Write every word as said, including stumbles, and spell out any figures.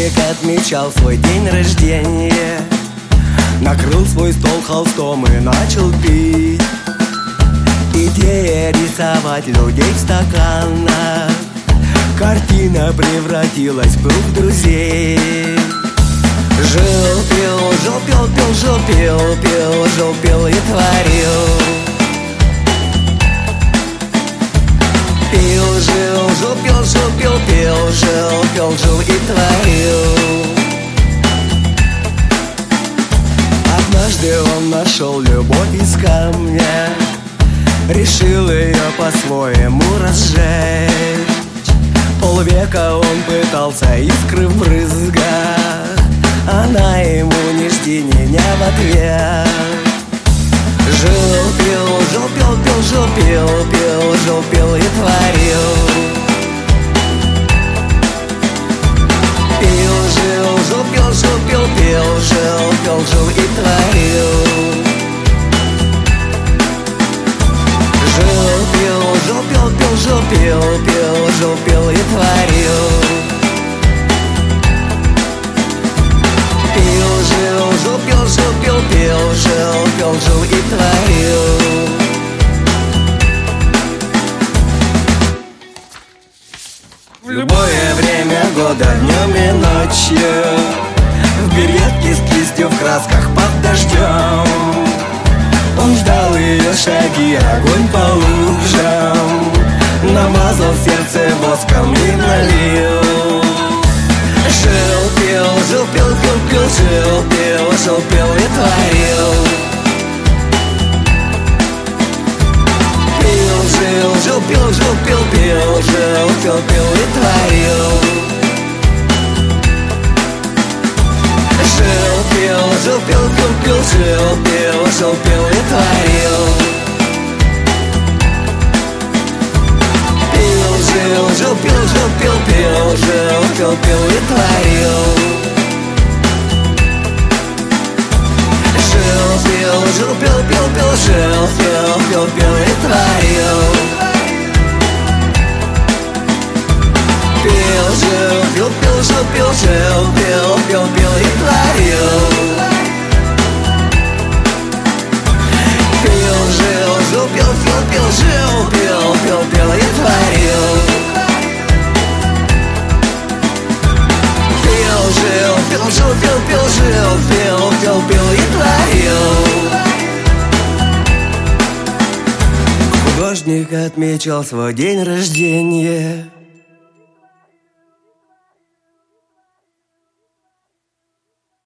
Художник отмечал свой день рождения, накрыл свой стол холстом и начал пить. Идея рисовать людей в стаканах, картина превратилась в круг друзей. Жил, пил, жил, пил, пил, жил, пил, пил, жил, пил и творил. Пил, жил, жил, пил, жил, пил, пил, жил, пил, жил и творил. Однажды он нашел любовь из камня, решил ее по-своему разжечь. Полвека он пытался, искры в брызгах, она ему ни жди, ни не в ответ. Жил, пил, жил, пил, пил, жил, пил, пил, жил, пил и творил. Пил, жил, жил, пил, жил, пил, пил, жил, пил, жил и творил. Жил, пил, жил, пил, пил, жил, пил, пил, жил, пил и творил. Пил, жил, жил, пил, жил, пил, пил, жил, пил, жил и творил. В любое время года, днем и ночью, в беретке с кистью в красках под дождем, он ждал ее шаги, огонь по лужам, намазал сердце воском и налил. Жил, пил, жил, пил, пил, пил, жил, пил, жил, пил и творил. Пил, жил, жил, пил, жил, пил, пил, жил, пил, пил и творил. Жил, пил, жил, пил, пил, пил, жил, пил, жил, пил и творил. Пил, жил, жил, пил, жил, пил, пил, жил, пил, пил и творил. Жил, пил, жил, пил, пил, пил, жил, пил, пил, пил и творил. Пил, жил, пил, пил, жил, пил, жил, пил, пил, пил и творил. Пил, жил, жил, пил, пил, пил, жил, пил, пил, пил и творил. Пил, жил, пил, жил, пил, пил, жил, пил, пил, пил и творил. Художник отмечал свой день рождения,